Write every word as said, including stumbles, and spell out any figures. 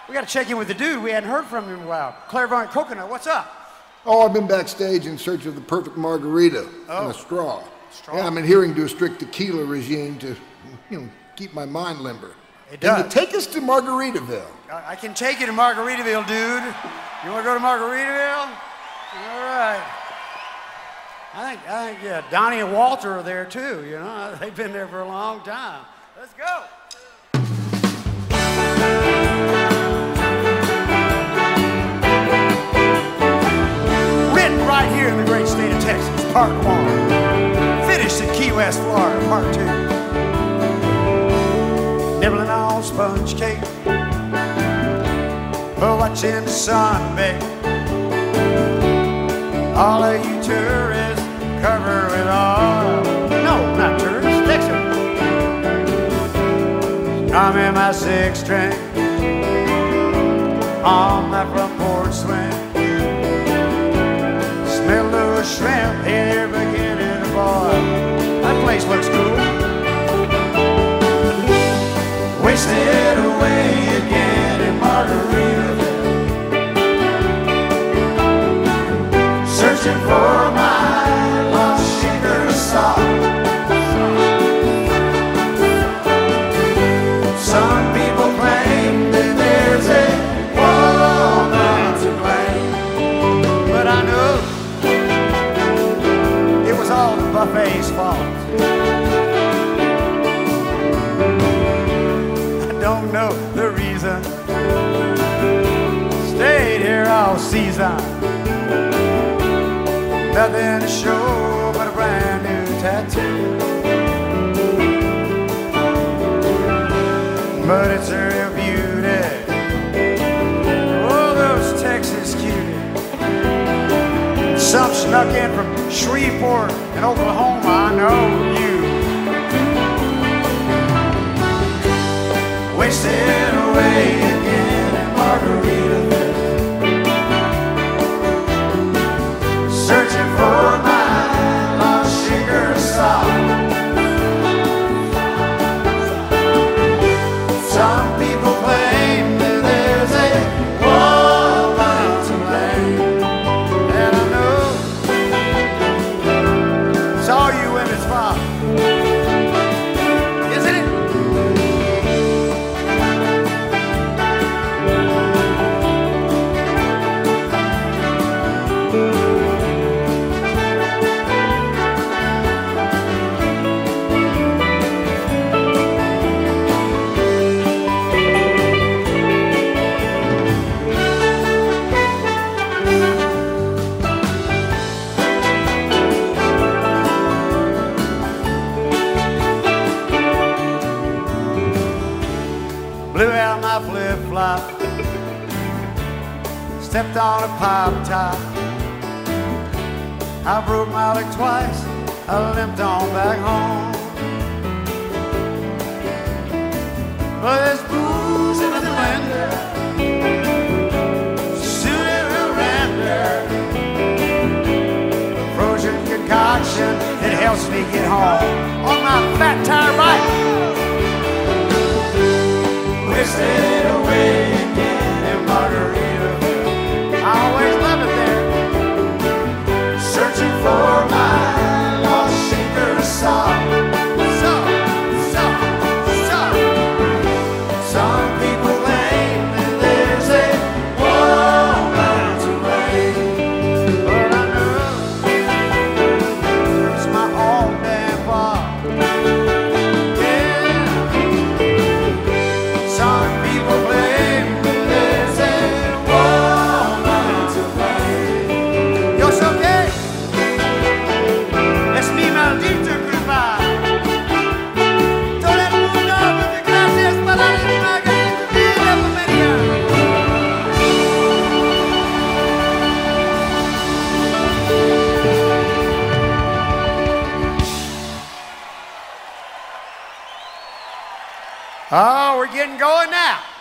We got to check in with the dude. We hadn't heard from him in a while. Clairvoyant Coconut, what's up? Oh, I've been backstage in search of the perfect margarita oh. and a straw. straw. And I'm adhering to a strict tequila regime to, you know, keep my mind limber. It does. Can you take us to Margaritaville? I, I can take you to Margaritaville, dude. You want to go to Margaritaville? All right. I think, I think, yeah, Donnie and Walter are there too, you know. They've been there for a long time. Let's go. Written right here in the great state of Texas, part one. Finished in Key West, Florida, part two. Nibbling on sponge cake, watching the sun bake. All of you tourists covered with oil. No, not tourists, Texans. I'm in my six string on my front porch swing. Smell the shrimp, hey, they're beginning to boil. That place looks cool. Wasted away again in Margaritaville, searching for my lost sugar salt. Some people claim that there's a woman to blame, but I know it was all the buffet's fault. Don't know the reason. Stayed here all season. Nothing to show but a brand new tattoo. But it's a real beauty. Oh, those Texas cuties. Some snuck in from Shreveport and Oklahoma. I know you. Wasted away again in Margaritaville, searching for my lost sugar salt. Some people claim that there's a woman to blame, and I know it's all you women's fault. Isn't it? Blew out my flip-flop, stepped on a pop top. I broke my leg twice, I limped on back home. But there's booze in the blender, suited will render. Frozen concoction that helps me get home on my fat tire bike. Wasted away again in Margaritaville. I always love it there. Searching for my lost sugar salt. So, so, so. Some people claim that there's a woman to blame, but I know it's my own damn fault. Oh, we're getting going now.